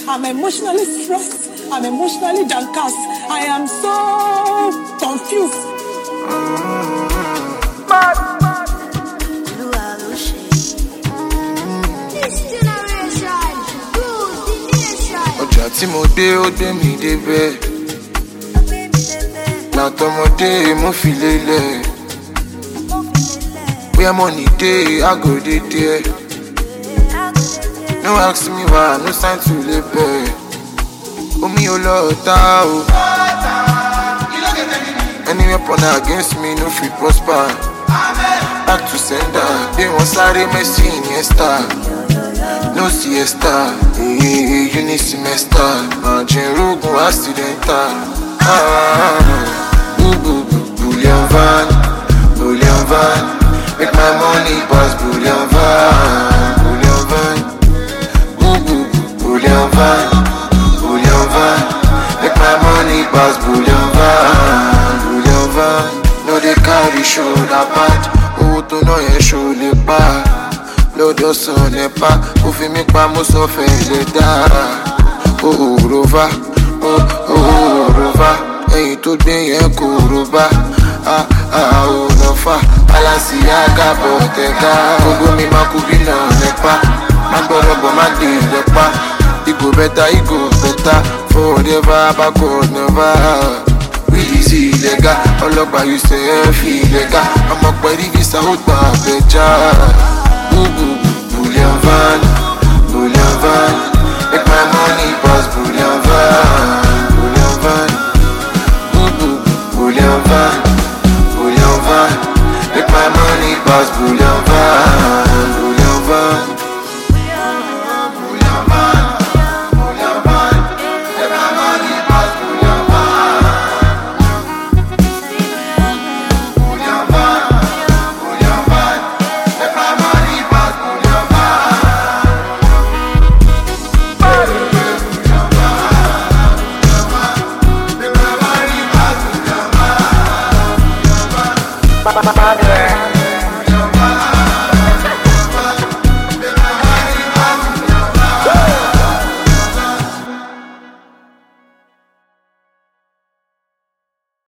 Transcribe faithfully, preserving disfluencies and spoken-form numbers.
I'm emotionally stressed. I'm emotionally downcast. I am so confused. Ọjà tí mo dé ó dé mi débẹ̀, látọmọdé mo fi lélẹ̀. Where money dey, I go dey there. No ask me why, no sign to label. Omi o lọ ta o. Any weapon against me no fit prosper. Back to sender, they want sáré Messi Iniesta. No siesta, hey, hey, you need semester. Margin rogun accidental. Ah, boo boo boo, bullion van, bullion van. Make my money pass bullion van, bullion van. Boo boo boo, bullion van, bullion van. Make my money pass bullion van, bullion van. No they carry shoulder pad, owó tó ná yẹn show lè pa. Lọ́dọ̀ sàn nípa, ó fi mí pa mo sọ fẹ́ lè dá. Oh rova, oh oh rova, ẹyin tó gbé yẹn kò rova. Ah ah oh lọ́fà, Balenciaga Bottega. Gbogbo mi máa kú bí náà nípa, má gbọ́dọ̀ bọ̀ má dé ìlẹ́pà. Igo better, igo better, forever backward never. Really see illegal, ọlọ́pàá you say ẹ fi illegal. Ọmọ pẹ̀lú visa ó gbà bẹ̀já. Bullion van, bullion van. Make my money pass bullion van, bullion van. Bullion van, bullion van. Make my money pass bullion van, bullion van. Bullion van, bullion van. Make my money pass bullion van. Bullion van, bullion van. Make my money pass bullion van. Make my money pass bullion van.